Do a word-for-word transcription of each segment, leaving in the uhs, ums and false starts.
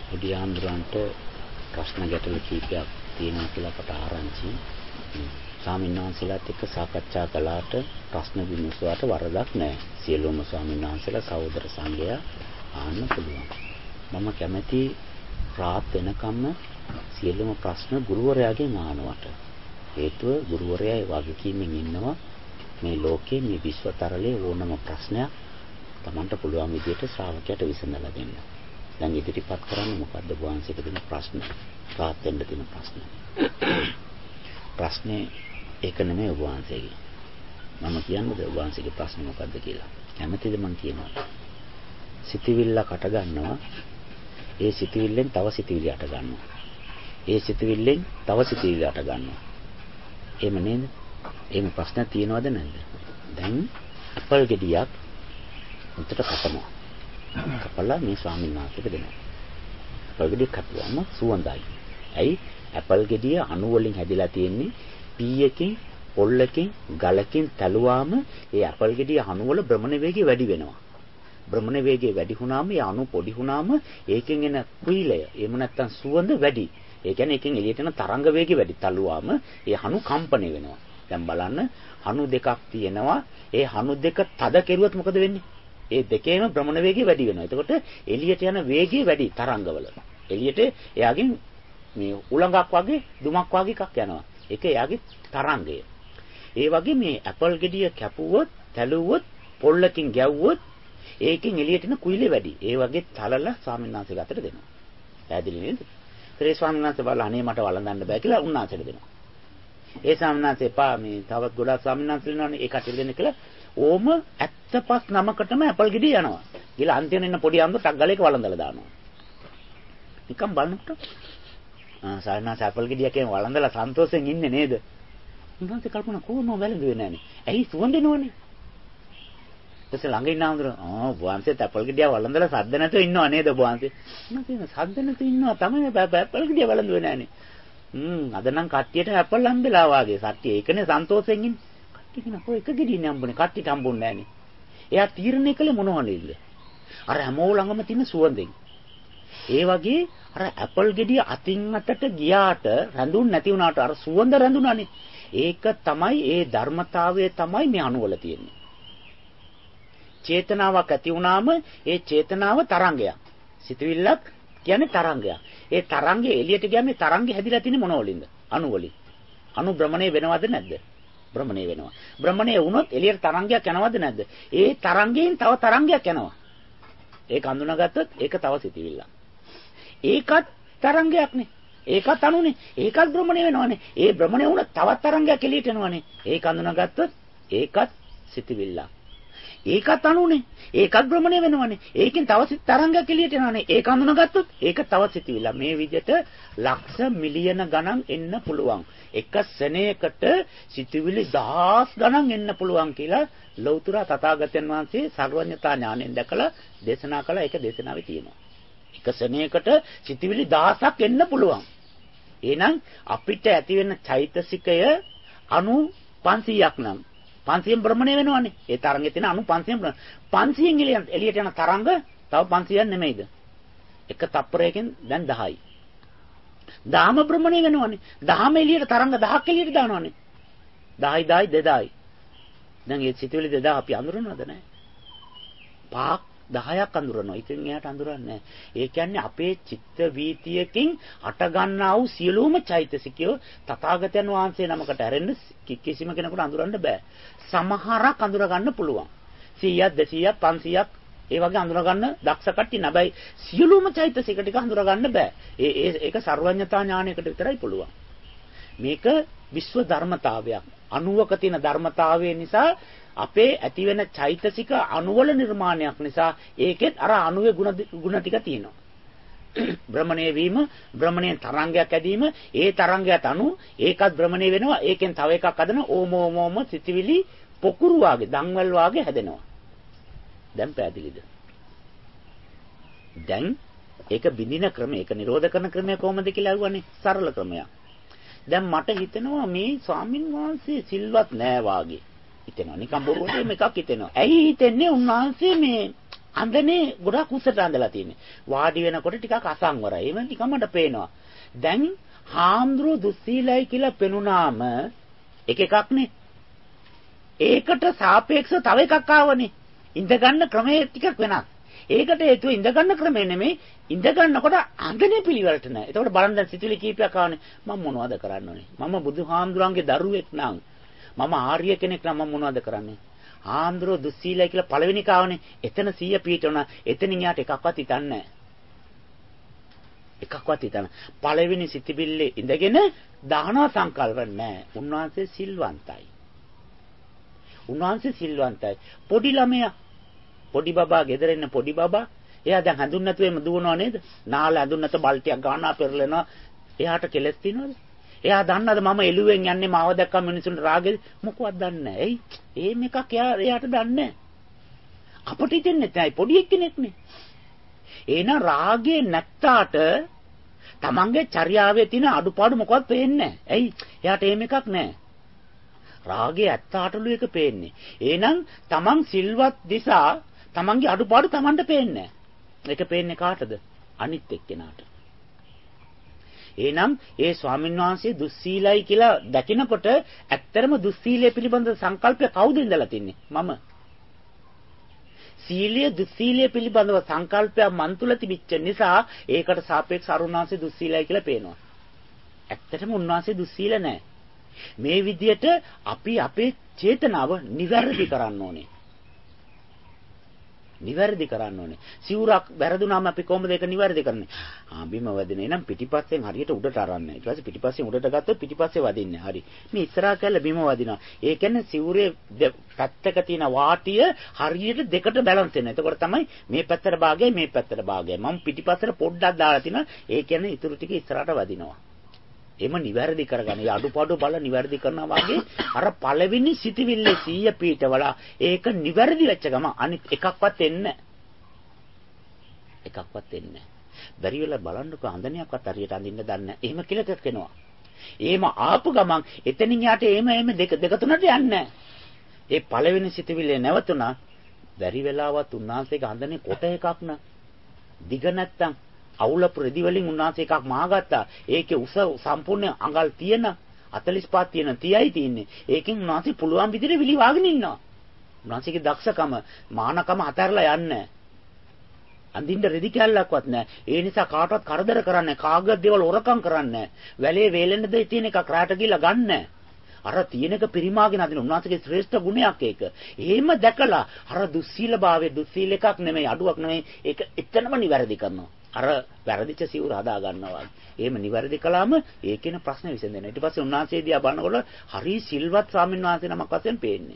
උඩියාඳුරන්ට ප්‍රශ්න ගැටළු කීපයක් තියෙනවා කියලා අපට ආරංචි. ස්වාමීන් වහන්සේලාත් එක්ක සාකච්ඡා කළාට ප්‍රශ්න විමසුවාට වරදක් නැහැ. සියලුම ස්වාමීන් වහන්සේලා සහෝදර සංඝයා ආන්න පුළුවන්. මම කැමැති රාත් වෙනකම්ම සියලුම ප්‍රශ්න ගුරුවරයාගෙන් අහනවට. හේතුව ගුරුවරයා ඒ වගකීමෙන් ඉන්නවා මේ ලෝකයේ මේ විශ්වතරලේ ඕනම ප්‍රශ්නයක් Tamanට පුළුවන් විදිහට ශ්‍රාවකයට විසඳලා දෙන්න. දැන් ඉදිරිපත් කරන්නේ මොකද්ද වහන්සේට දෙන ප්‍රශ්න? රාත් වෙන්න දෙන ප්‍රශ්න. ප්‍රශ්නේ ඒක නෙමෙයි වහන්සේගේ. මම කියන්නේ වහන්සේගේ ප්‍රශ්නේ මොකද්ද කියලා. කැමැතිද මං කියනවා. සිතවිල්ල කට ගන්නවා. ඒ සිතවිල්ලෙන් තව සිතවිලි අට ගන්නවා. ඒ සිතවිල්ලෙන් තව සිතවිලි අට ගන්නවා. එහෙම නේද? එහෙම ප්‍රශ්න තියෙනවද නැද්ද? දැන් අපල් ගෙඩියක් උන්ට කපනවා. කපලා මේ ස්වාමීන් වහන්සේට දෙනවා. අපල් ගෙඩිය කපුවම සුවඳයි. ඇයි? අපල් ගෙඩිය අණු වලින් හැදිලා තියෙන්නේ පීයකින්, පොල්ලකින්, ගලකින් තැළුවාම ඒ අපල් ගෙඩිය අණු වල භ්‍රමණ වේගය වැඩි වෙනවා. භ්‍රමණ වේගය වැඩි වුණාම ඒ අණු පොඩි වුණාම ඒකෙන් එන කුයිලය එහෙම නැත්නම් සුවඳ වැඩි. ඒ කියන්නේ එකෙන් එළියට එන තරංග වේගය වැඩි. තලුවාම ඒ හනු කම්පණය වෙනවා. දැන් බලන්න හනු දෙකක් තියෙනවා. ඒ හනු දෙක තද කෙරුවොත් මොකද වෙන්නේ? ඒ දෙකේම භ්‍රමණ වේගය වැඩි වෙනවා. එතකොට එළියට යන වේගය වැඩි තරංගවල. එළියට එයාගෙන් මේ උලඟක් වගේ දුමක් වගේ එකක් යනවා. ඒක එයාගේ තරංගය. ඒ වගේ මේ ඇපල් ගෙඩිය කැපුවොත්, තැළුවොත්, පොල්ලකින් ගැව්වොත් ඒකෙන් එළියට එන කුයිලෙ වැඩි. ඒ වගේ තලලා ස්වාමීන් වහන්සේලා අතට දෙනවා. පැහැදිලි නේද? ඒ ස්වාමීන් වහන්සේ බලලා අනේ මට වළඳන්න බෑ කියලා උන්වහන්සේට දෙනවා. ඒ ස්වාමීන් වහන්සේ එපා මේ තවත් ගොඩාක් ස්වාමීන් වහන්සේලා ඉන්නවනේ ඒ කටට දෙන්න කියලා ඕම ඇත්තපස් නමකටම ඇපල් ගෙඩිය යනවා. ගිහලා අන්තිමට එන්න පොඩි අම්බ ටක් ගලේක වළඳලා දානවා. නිකන් බලනකොට ආ සායනාස ඇපල් ගෙඩියකෙන් වළඳලා සන්තෝෂෙන් ඉන්නේ නේද? උන්වහන්සේ කල්පනා කොහොම වැළඳුවේ නැහනේ. ඇයි සුවඳිනවනේ? ඊට ළඟ ඉන්න ආන්දර ආ වහන්සේ ඇපල් ගෙඩිය වළඳලා සද්ද නැතුව ඉන්නව නේද වහන්සේ? මම කියන සද්ද නැතුව ඉන්නවා තමයි ඇපල් ගෙඩිය වළඳුවේ නැහනේ. හ්ම් අද නම් කට්ටියට ඇපල් හම්බෙලා වාගේ. සත්‍ය ඒකනේ සන්තෝෂෙන් ඉන්නේ. කට්ටිය කියන කො එක ගෙඩියනේ හම්බුනේ. කට්ටියට හම්බුන්නේ නැහනේ. එයා තීරණය කළේ මොනවද? අර හැමෝ ළඟම තියෙන සුවඳෙන්. ඒ වගේ අර ඇපල් ගෙඩිය අතින් අතට ගියාට රැඳුන් නැති වුණාට අර සුවඳ රැඳුණානේ. ඒක තමයි ඒ ධර්මතාවය තමයි මේ අණුවල තියෙන්නේ. චේතනාවක් ඇති වුණාම ඒ චේතනාව තරංගයක්. සිතවිල්ලක් කියන්නේ තරංගයක්. ඒ තරංගය එළියට ගියාම මේ තරංගය හැදිලා තියෙන්නේ මොන වලින්ද? අණු වලින්. අණු භ්‍රමණය වෙනවද නැද්ද? භ්‍රමණය වෙනවා. භ්‍රමණය වුණොත් එළියට තරංගයක් යනවද නැද්ද? ඒ තරංගයෙන් තව තරංගයක් යනවා. ඒක හඳුනාගත්තොත් ඒක තව සිතවිල්ලක්. ඒකත් තරංගයක්නේ. ඒකත් අණුනේ. ඒකත් භ්‍රමණය වෙනවනේ. ඒ භ්‍රමණය වුණා තවත් තරංගයක් එළියට එනවනේ. ඒක හඳුනාගත්තොත් ඒකත් සිතවිල්ලක්. ඒකත් අණුනේ. ඒකත් භ්‍රමණය වෙනවනේ. ඒකෙන් තව තරංගයක් එළියට එනවනේ. ඒක හඳුනාගත්තොත් ඒක තව සිතවිල්ලක්. මේ විදිහට ලක්ෂ මිලියන ගණන් එන්න පුළුවන්. එක සෙනෙයකට සිතවිලි දහස් ගණන් එන්න පුළුවන් කියලා ලෞතර තථාගතයන් වහන්සේ සර්වඥතා ඥාණයෙන් දැකලා දේශනා කළා. ඒක දේශනාවේ තියෙනවා. එක සෙනෙයකට සිතවිලි දහසක් එන්න පුළුවන්. එහෙනම් අපිට ඇති වෙන චෛතසිකය අණු පන්සීයක් නම් පන්සියෙන් භ්‍රමණය වෙනවනේ. ඒ තරංගෙ තියෙන අණු පන්සියෙන් පන්සියෙන් එළියට යන තරංග තව පන්සියක් නෙමෙයිද? එක තප්පරයකින් දැන් දහයි. දහම භ්‍රමණය වෙනවනේ. දහම එළියට තරංග දහයක් එළියට දානවනේ. දහයි දහයි දෙදහයි. දැන් ඒ සිතුවිලි දෙදහ අපි අඳුරනවද නැහැ? පහක් දහයක් අඳුරනවා. ඉතින් එයාට අඳුරන්නේ නැහැ. ඒ කියන්නේ අපේ චිත්ත වීතියකින් අට ගන්නා වූ සියලුම චෛතසිකයෝ තථාගතයන් වහන්සේ නමකට ඇරෙන්න කිසිම කෙනෙකුට අඳුරන්න බෑ. සමහරක් අඳුර ගන්න පුළුවන්. සීයක් දෙසීයක් පන්සීයක් ඒ වගේ අඳුර ගන්න දක්ෂ කට්ටිය නැබැයි සියලුම චෛතසික ටික අඳුර ගන්න බෑ. ඒ ඒ ඒක සර්වඥතා ඥානයකට විතරයි පුළුවන්. මේක විශ්ව ධර්මතාවයක්. අණුවක තියෙන ධර්මතාවය නිසා අපේ ඇති වෙන චෛතසික අණුවල නිර්මාණයක් නිසා ඒකෙත් අර අණුවේ ಗುಣ ಗುಣ ටික තියෙනවා. භ්‍රමණය වීම, භ්‍රමණයෙන් තරංගයක් ඇදීම, ඒ තරංගයට අණු ඒකත් භ්‍රමණය වෙනවා. ඒකෙන් තව එකක් හදන ඕම ඕම ඕම සිතිවිලි පොකුරු වාගේ, දන්වැල් වාගේ හැදෙනවා. දැන් පැහැදිලිද? දැන් ඒක බිඳින ක්‍රමය, ඒක නිරෝධ කරන ක්‍රමය කොහොමද කියලා අහුවනේ. සරල ක්‍රමයක්. දැන් මට හිතෙනවා මේ ස්වාමින් වහන්සේ සිල්වත් නෑ වාගේ. හිතෙනවා නිකන් බොරුවට මේකක් හිතෙනවා. ඇයි හිතෙන්නේ? උන්වහන්සේ මේ අඳනේ ගොඩක් උසට අඳලා තියෙන්නේ. වාඩි වෙනකොට ටිකක් අසංවරයි. එහෙම නිකන් මට පේනවා. දැන් හාමුදුරුවෝ දුස්සීලයි කියලා පෙනුනාම එක එකක්නේ. ඒකට සාපේක්ෂව තව එකක් ආවනේ. ඉඳ ගන්න ක්‍රමය ටිකක් වෙනස්. ඒකට හේතුව ඉඳ ගන්න ක්‍රමය නෙමෙයි. ඉඳ ගන්නකොට අඳනේ පිළිවෙලට නෑ. එතකොට බලන්න දැන් සිතුවිලි කීපයක් ආවනේ. මම මොනවද කරන්න ඕනේ? මම බුදුහාමුදුරන්ගේ දරුවෙක් නං. මම ආර්ය කෙනෙක් නම් මම මොනවද කරන්නේ? හාමුදුරුවෝ දුස්සීලයි කියලා පළවෙනි කාවනේ. එතන සීය පීඨවන. එතනින් යාට එකක්වත් හිතන්නේ නෑ. එකක්වත් හිතන්න. පළවෙනි සිතිවිල්ලේ ඉඳගෙන දානවා සංකල්ප නැහැ. උන්වහන්සේ සිල්වන්තයි. උන්වහන්සේ සිල්වන්තයි. පොඩි ළමයා පොඩි බබා ගෙදර ඉන්න පොඩි බබා එයා දැන් හඳුන් නැතුව එම දුවනව නේද? නාල හඳුන් නැත බල්ටියක් ගන්නවා පෙරලෙනවා. එයාට කෙලස් තියනවද? එයා දන්නවද මම එළුවෙන් යන්නේ මාව දැක්කම මිනිසුන්ට රාගෙ මොකවත් දන්නේ නැහැ. එයි එහෙම එකක් එයා එයාට දන්නේ නැහැ. අපිට හිතෙන්නේ නැහැ පොඩි එක්කෙනෙක්නේ. එහෙනම් රාගේ නැත්තාට තමන්ගේ චර්යාවේ තියෙන අඩුපාඩු මොකවත් පේන්නේ නැහැ. ඇයි? එයාට එහෙම එකක් නැහැ. රාගේ ඇත්තාටලු එක පේන්නේ. එහෙනම් තමන් සිල්වත් දිසා තමන්ගේ අඩුපාඩු තමන්ට පේන්නේ නැහැ. ඒක පේන්නේ කාටද? අනිත් එක්කෙනාට. එහෙනම් ඒ ස්වාමීන් වහන්සේ දුස්සීලයි කියලා දැකිනකොට ඇත්තරම දුස්සීලයේ පිළිබඳ සංකල්පය කවුද ඉඳලා තින්නේ? මම. සීලය දුස්සීලය පිළිබඳව සංකල්පයක් මන් තුල තිබිච්ච නිසා ඒකට සාපේක්ෂව අරුණාංශේ දුස්සීලයි කියලා පේනවා. ඇත්තටම උන්වහන්සේ දුස්සීල නැහැ. මේ විදියට අපි අපේ චේතනාව නිවැරදි කරන්න ඕනේ. නිවැරදි කරන්න ඕනේ. සිවුරක් වැරදුනාම අපි කොහොමද ඒක නිවැරදි කරන්නේ? ආ බිම වදිනේ නම් පිටිපස්සෙන් හරියට උඩට අරන්නේ. ඊට පස්සේ පිටිපස්සෙන් උඩට ගත්තොත් පිටිපස්සේ වදින්නේ. හරි. මේ ඉස්සරහා කැල්ල බිම වදිනවා. ඒ කියන්නේ සිවුරේ පැත්තක තියෙන වාටිය හරියට දෙකට බැලන්ස් වෙනවා. එතකොට තමයි මේ පැත්තට භාගයයි මේ පැත්තට භාගයයි. මම පිටිපස්සට පොඩ්ඩක් දාලා තිනවා. ඒ කියන්නේ ඊටු ටික ඉස්සරහට වදිනවා. එම නිවැරදි කරගන්න. ඒ අඩුපාඩු බල නිවැරදි කරනවා වගේ අර පළවෙනි සිටිවිල්ලේ සීය පීඨවල ඒක නිවැරදි වෙච්ච ගම අනිත් එකක්වත් එන්නේ එකක්වත් එන්නේ බැරි වෙලා බලන්නකො අඳනියක්වත් හරියට අඳින්න දන්නේ නැහැ. එහෙම කියලා කෙනවා. එහෙම ආපු ගමන් එතනින් යාට එහෙම එහෙම දෙක දෙක තුනට යන්නේ ඒ පළවෙනි සිටිවිල්ලේ නැවතුණා. බැරි වෙලාවත් උන්වහන්සේගේ අඳනේ කොට එකක් න දිග නැත්තම් අවුලපු රෙදි වලින් උන්වහන්සේ එකක් මාගත්තා. ඒකේ උස සම්පූර්ණ අඟල් තියෙන හතළිස් පහ තියෙන තියයි තියෙන්නේ. ඒකෙන් උන්වහන්සේ පුළුවන් විදිහට විලි වාගෙන ඉන්නවා. උන්වහන්සේගේ දක්ෂකම මානකම අතහැරලා යන්නේ. අඳින්න රෙදි කැල්ලක්වත් නැහැ. ඒ නිසා කාටවත් කරදර කරන්නේ නැහැ. කාගවත් දේවල් හොරකම් කරන්නේ නැහැ. වැලේ වේලෙන්නද තියෙන එක රාට ගිහලා ගන්නෑ. අර තියෙන එක පරිමාගෙන අදින උන්වහන්සේගේ ශ්‍රේෂ්ඨ ගුණයක් ඒක. එහෙම දැකලා අර දුස්සීලභාවයේ දුස්සීල එකක් නෙමෙයි අඩුවක් නෙමෙයි. ඒක එතනම නිවැරදි කරනවා. අර වැරදිච්ච සිවුර හදා ගන්නවා. එහෙම නිවැරදි කළාම ඒකේන ප්‍රශ්නේ විසඳෙනවා. ඊට පස්සේ උන්වහන්සේ දිහා බලනකොට හරි සිල්වත් ස්වාමීන් වහන්සේ නමක් වශයෙන් පේන්නේ.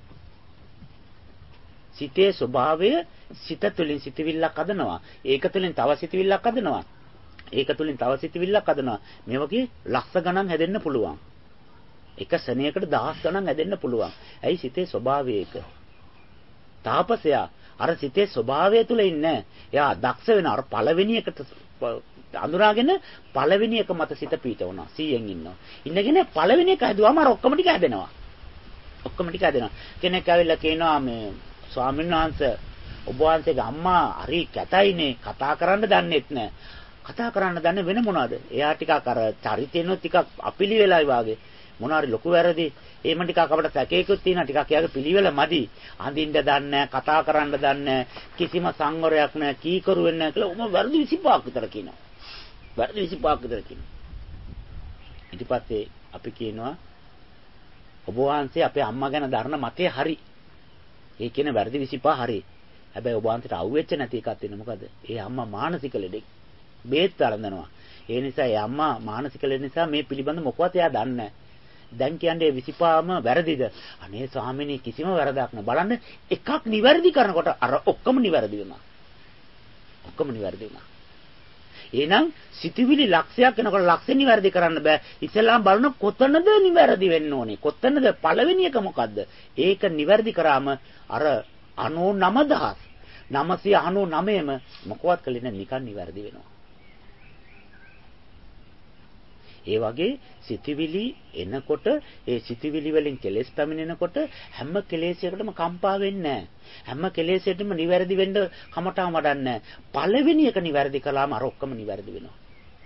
සිතේ ස්වභාවය සිත තුළින් සිතවිල්ලක් හදනවා. ඒක තුළින් තව සිතවිල්ලක් හදනවා. ඒක තුළින් තව සිතවිල්ලක් හදනවා. මේ වගේ ලක්ෂ ගණන් හැදෙන්න පුළුවන්. එක සෙනෙයකට දහස් ගණන් හැදෙන්න පුළුවන්. ඇයි සිතේ ස්වභාවය ඒක. තාපසයා අර සිතේ ස්වභාවය තුල ඉන්නේ. එයා දක්ෂ වෙන අර පළවෙනි එකට අඳුරාගෙන පළවෙනි එක මත සිත පීඨ වුණා. සීයෙන් ඉන්නවා. ඉන්නගෙන පළවෙනි එක හැදුවාම අර ඔක්කොම ටික හැදෙනවා. ඔක්කොම ටික හැදෙනවා. කෙනෙක් ඇවිල්ලා කියනවා මේ ස්වාමීන් වහන්සේ ඔබ වහන්සේගේ අම්මා හරි කැතයිනේ කතා කරන්න දන්නෙත් නෑ. කතා කරන්න දන්නේ වෙන මොනවද? එයා ටිකක් අර චරිතේනොත් ටිකක් අපිලි වෙලායි වාගේ. මොනාරි ලොකු වැරදි. එහෙම ටිකක් අපිට සැකේකුත් තියෙනවා. ටිකක් එයාගේ පිළිවෙල මදි. අඳින්න දන්නේ කතා කරන්න දන්නේ කිසිම සංවරයක් නැහැ. කීකරු වෙන්නේ නැහැ කියලා උම වැරදි විසි පහක් විතර කියනවා. වැරදි විසි පහක් විතර කියනවා. ඊට පස්සේ අපි කියනවා ඔබ වහන්සේ අපේ අම්මා ගැන දරන මතය හරි. ඒ කියන වැරදි විසි පහ හරි. හැබැයි ඔබ වහන්සේට අවුෙච්ච නැති එකක් තියෙන මොකද? ඒ අම්මා මානසික ලෙඩෙක්. බේත් වළඳනවා. ඒ නිසා ඒ අම්මා මානසික ලෙඩ නිසා මේ පිළිබඳ මොකවත් එයා දන්නේ නැහැ. දැන් කියන්නේ විසි පහම වැරදිද? අනේ ස්වාමිනේ කිසිම වැරදක් නැහැ. බලන්න එකක් නිවැරදි කරනකොට අර ඔක්කොම නිවැරදි වෙනවා. ඔක්කොම නිවැරදි වෙනවා. එහෙනම් සිතුවිලි ලක්ෂයක් වෙනකොට ලක්ෂෙ නිවැරදි කරන්න බෑ. ඉස්සෙල්ලාම බලන කොතනද නිවැරදි වෙන්න ඕනේ? කොතනද පළවෙනි එක මොකද්ද? ඒක නිවැරදි කරාම අර අනූනව දහස් නවසිය අනූනවයම මොකවත් කලේ නැ නිකන් නිවැරදි වෙනවා. ඒ වගේ සිතුවිලි එනකොට ඒ සිතුවිලි වලින් කෙලෙස් පැමිණෙනකොට හැම කෙලෙසයකටම කම්පා වෙන්නේ නැහැ. හැම කෙලෙසයකටම නිවැරදි වෙන්න කමටම වඩන්නේ නැහැ. පළවෙනි එක නිවැරදි කළාම අර ඔක්කොම නිවැරදි වෙනවා.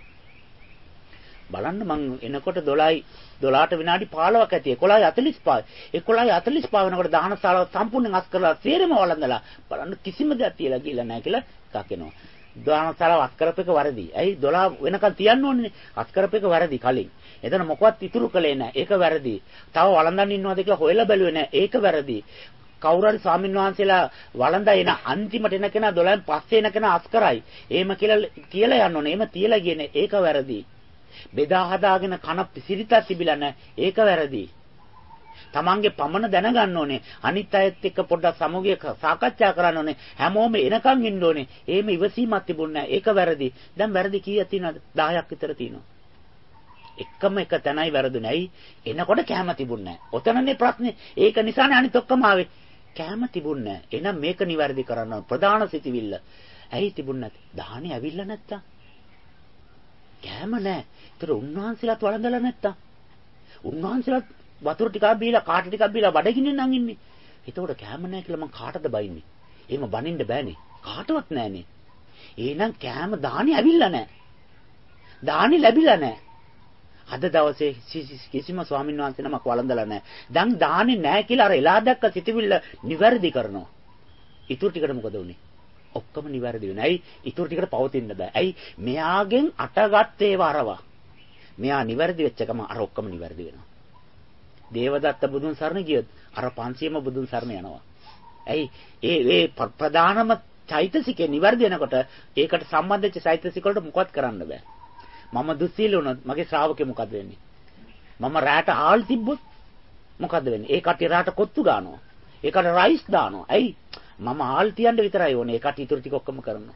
බලන්න මං එනකොට දොළහයි දොළහට විනාඩි පහළොවක් ඇති එකොළහයි හතළිස් පහ එකොළහයි හතළිස් පහ වෙනකොට දානශාලාව සම්පූර්ණයෙන් අස් කරලා සේරම වළඳලා බලන්න කිසිම දෙයක් තියලා ගිහලා නැහැ කියලා එකක් එනවා. දානශාලාව අස් කරපේක වැරදි. ඇයි දොළහ වෙනකන් තියන්න ඕනේ? අස් කරපේක වැරදි කලින්. එතන මොකවත් ඉතුරු කළේ නැහැ. ඒක වැරදි. තව වළඳන් ඉන්නවද කියලා හොයලා බැලුවේ නැහැ. ඒක වැරදි. කවුරු හරි ස්වාමීන් වහන්සේලා වළඳා එන අන්තිමට එන කෙනා දොළහෙන් පස්සේ එන කෙනා අස් කරයි. එහෙම කියලා කියලා යන්න ඕනේ. එහෙම තියලා ගියේ ඒක වැරදි. බෙදා හදාගෙන කන පිසිරිතක් තිබිලා නැහැ. ඒක වැරදි. තමන්ගේ පමණ දැනගන්න ඕනේ. අනිත් අයත් එක්ක පොඩ්ඩක් සමුගය සාකච්ඡා කරන්න ඕනේ. හැමෝම එනකන් ඉන්න ඕනේ. එහෙම ඉවසීමක් තිබුණේ නැහැ. ඒක වැරදි. දැන් වැරදි කීයක් තියෙනවද? දහයක් විතර තියෙනවා. එකම එක තැනයි වැරදුනේ. ඇයි? එනකොට කැම තිබුණේ නැහැ. ඔතනනේ ප්‍රශ්නේ. ඒක නිසානේ අනිත් ඔක්කොම ආවේ. කැම තිබුණේ නැහැ. එහෙනම් මේක නිවැරදි කරන්න ප්‍රධාන සිතිවිල්ල. ඇයි තිබුණේ නැත්තේ? දාහනේ ඇවිල්ලා නැත්තම්. කැම නැහැ. ඒතර උන්වහන්සේලාත් වළඳලා නැත්තම්. උන්වහන්සේලාත් වතුර ටිකක් බීලා කාට ටිකක් බීලා බඩගින්නේ නම් ඉන්නේ. ඒතකොට කැම නැහැ කියලා මං කාටද බයින්නේ? එහෙම බනින්න බෑනේ. කාටවත් නැහනේ. එහෙනම් කැම දාහනේ ඇවිල්ලා නැහැ. දාහනේ ලැබිලා නැහැ. අද දවසේ කිසිම ස්වාමීන් වහන්සේ නමක් වළඳලා නැහැ. දැන් දාහනේ නැහැ කියලා අර එලා දැක්ක සිතවිල්ල නිවැරදි කරනවා. ඊටු ටිකට මොකද උනේ? ඔක්කොම නිවැරදි වෙනවා. ඇයි? ඊටු ටිකට පවතින්න බෑ. ඇයි? මෙයාගෙන් අටගත් ඒවා අරවා. මෙයා නිවැරදි වෙච්ච ගම අර ඔක්කොම නිවැරදි වෙනවා. දේවදත්ත බුදුන් සරණ ගියොත් අර පන්සියම බුදුන් සරණ යනවා. ඇයි? ඒ ඒ ප්‍රධානම චෛතසිකේ නිවැරදි වෙනකොට ඒකට සම්බන්ධ වෙච්ච චෛතසික වලට මොකවත් කරන්න බෑ. මම දුස්සීල වුණොත් මගේ ශ්‍රාවකේ මොකද වෙන්නේ? මම රැට ආල් තිබ්බොත් මොකද වෙන්නේ? ඒ කට්ටිය රැට කොත්තු ගන්නවා. ඒකට රයිස් දානවා. ඇයි? මම ආල් තියන්න විතරයි ඕනේ. ඒ කට්ටිය ඉතුරු ටික ඔක්කොම කරනවා.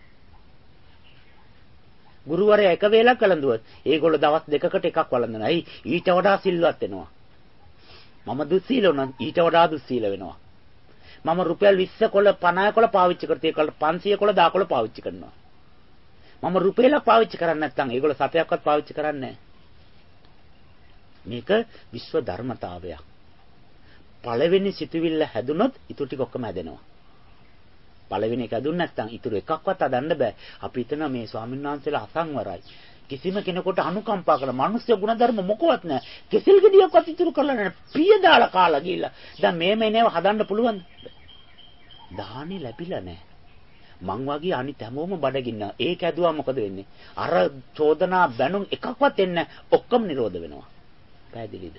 ගුරුවරයා එක වේලක් වළඳුවත් ඒගොල්ලෝ දවස් දෙකකට එකක් වළඳනවා. ඇයි? ඊට වඩා සිල්වත් වෙනවා. මම දුස්සීල වුණොත් ඊට වඩා දුස්සීල වෙනවා. මම රුපියල් විස්ස කොළ පනහ කොළ පාවිච්චි කරත් ඒකට පන්සිය කොළ දහ කොළ පාවිච්චි කරනවා. මම රුපියලක් පාවිච්චි කරන්නේ නැත්නම් ඒගොල්ලෝ සතයක්වත් පාවිච්චි කරන්නේ නැහැ. මේක විශ්ව ධර්මතාවයක්. පළවෙනි සිතුවිල්ල හැදුනොත් ඊටු ටික ඔක්කොම හැදෙනවා. පළවෙනි එක හැදුන්නේ නැත්නම් ඊටු එකක්වත් හදන්න බෑ. අපි හිතනවා මේ ස්වාමීන් වහන්සේලා අසංවරයි. කිසිම කෙනෙකුට අනුකම්පා කරන මනුස්ස ගුණධර්ම මොකවත් නැහැ. කෙසෙල් ගෙඩියක්වත් ඉතුරු කරලා නැහැ. පිය දාලා කාලා ගිහිල්ලා. දැන් මේ මේනේව හදන්න පුළුවන්ද? දාහනේ ලැබිලා නැහැ. මං වගේ අනිත් හැමෝම බඩගින්න. ඒක ඇදුවා මොකද වෙන්නේ? අර චෝදනා බැනුම් එකක්වත් එන්නේ ඔක්කොම නිරෝධ වෙනවා. පැහැදිලිද?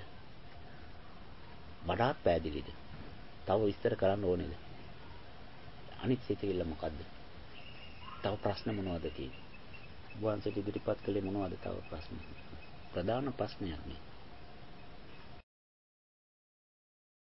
වඩාත් පැහැදිලිද? තව විස්තර කරන්න ඕනේද? අනිත් සිතවිල්ල මොකද්ද? තව ප්‍රශ්න මොනවද තියෙන්නේ? වහන්සේට ඉදිරිපත් කළේ මොනවද තව ප්‍රශ්න? ප්‍රධාන ප්‍රශ්නයක් නේ.